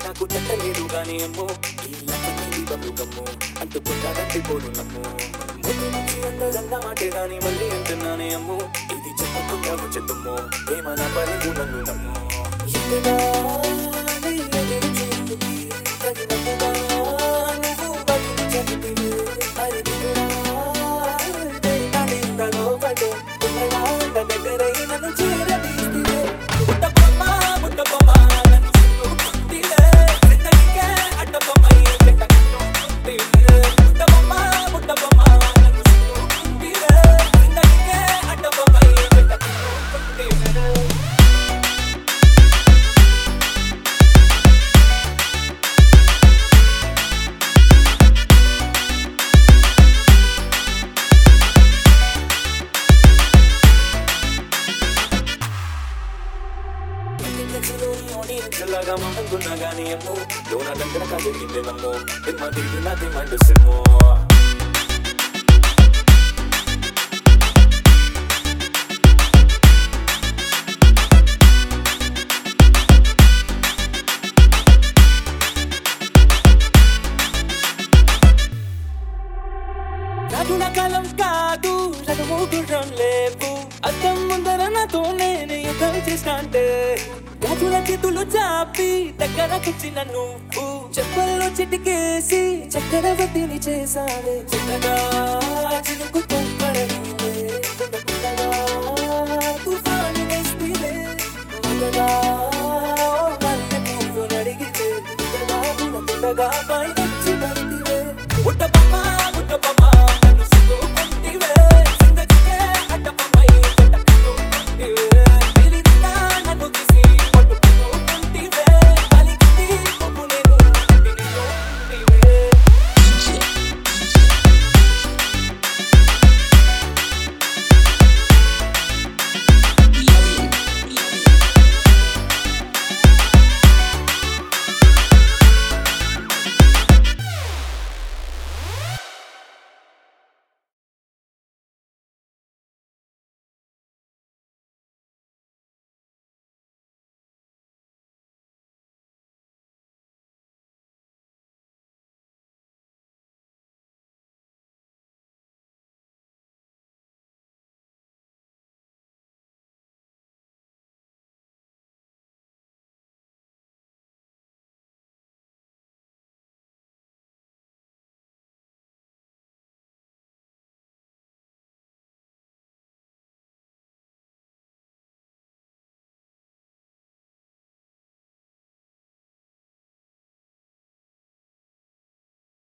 నాకు చెట్టలేదు గాని అమ్మో ఈ లక్కని బతుకమ్ము అంటుకుంటానంటే పోను నమ్ము ముందు నుంచి అందరన్న మాటే గాని మళ్ళీ అంటున్నానే అమ్ము ఇది చెప్పకుండా వచ్చేద్దుమ్మో ఏమన్నా పని నన్ను నమ్ము ఇంతగా అనుకున్నాగాని అమ్మో లోన దగ్గర కదిలిందే నమ్మో తిమ్మ తిరిగి నా తిమ్మంటు సిమ్మో రాజుల కాలం కాదు రథము గుర్రం లేవు అద్దం ముందర నాతో నేను యుద్ధం చేస్తాంటే రాజుల చేతులు చాపి దగ్గరకొచ్చిన నువ్వు చెప్పల్లో చిటికేసి చక్రవర్తిని చేసావే చిన్నగా చినుకు తొక్కడనీవే కుండగా తుఫాను వేస్తీవే ముందుగా మల్లె పువ్వు నడిగితే కుండగా పైనొచ్చి పడితివే